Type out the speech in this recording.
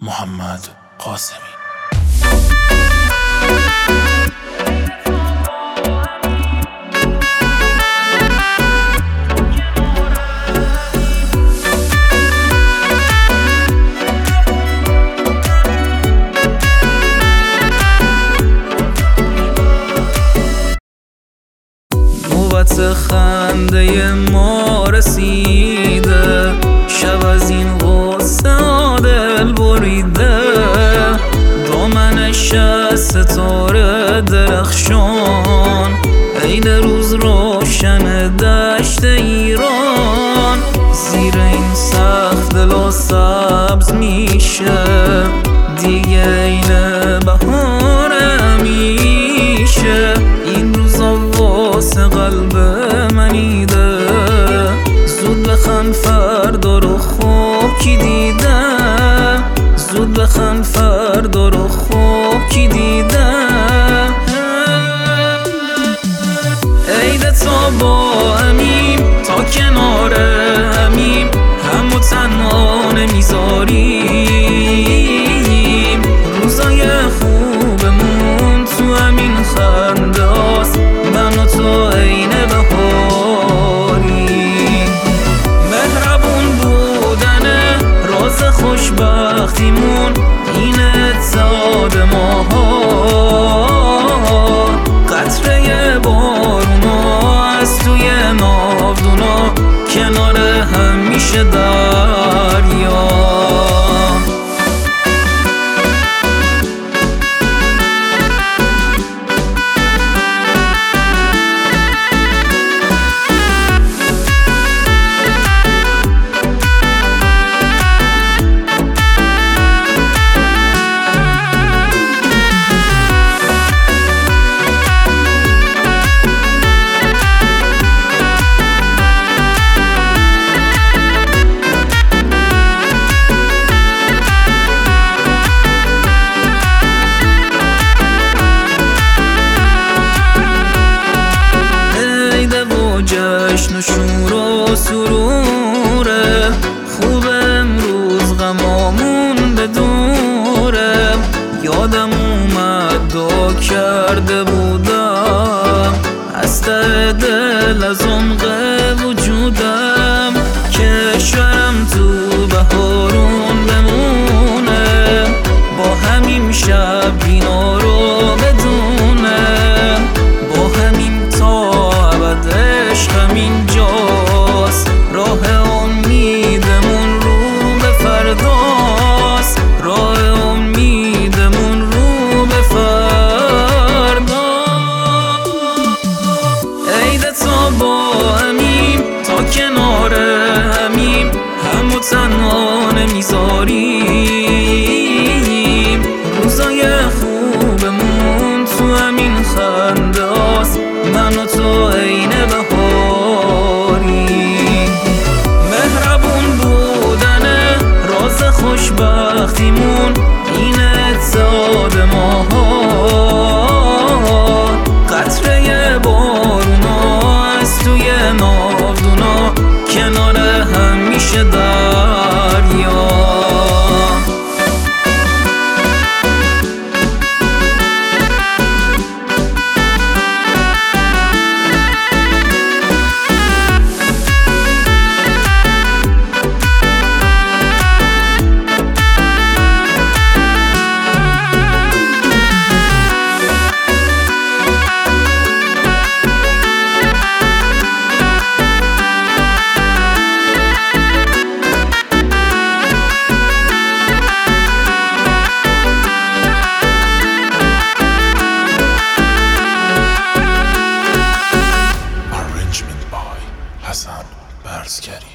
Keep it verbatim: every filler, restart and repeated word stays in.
محمد قاسمی. نوبت خنده ما رسیده، شب از این غصه دل بریده. دامنش از ستاره درخشان، عین روز روشن دشت ایران. زیر این سقف دل سبز میشه، دیگه عین بهار همیشه. این روزا واسه قلب منیده، زود بخند فردا رو خوب کی دیده. زود بخند فردا رو خوب کی دیده. عید تا با همیم، تا کنار همیم، همو تنها نمیذاریم. روزای خوبمون تو همین خنده هاست، من و تو عین بهاریم. مهربون بودن راز خوشبختیمون، این اتحاد ماها. قطره بارونا از توی ناودونا، کنار هم میشه دریا. جشن و شور و سروره، خوب امروز غمامون بدوره. یادم اومد دعا کرده بودم، از ته دل از عمق وجودم، کشورم تو بهارون بمونه. با همین شب بینا رو بدونه، با همین تا ابد عشقم اینجاست. راه امیدمون رو به فرداست، راه امیدمون رو به فردا. عید تا با همیم، تا کنار همیم، همو تنها نمیذاریم. روزای خوبمون تو همین خنده هاست، من و تو عین بهاریم. مهربون بودن راز خوشبختیمون، این اتحاد ماها. قطره بارونا از توی ناودونا، کنار هم میشه دریا. حسن برزگری.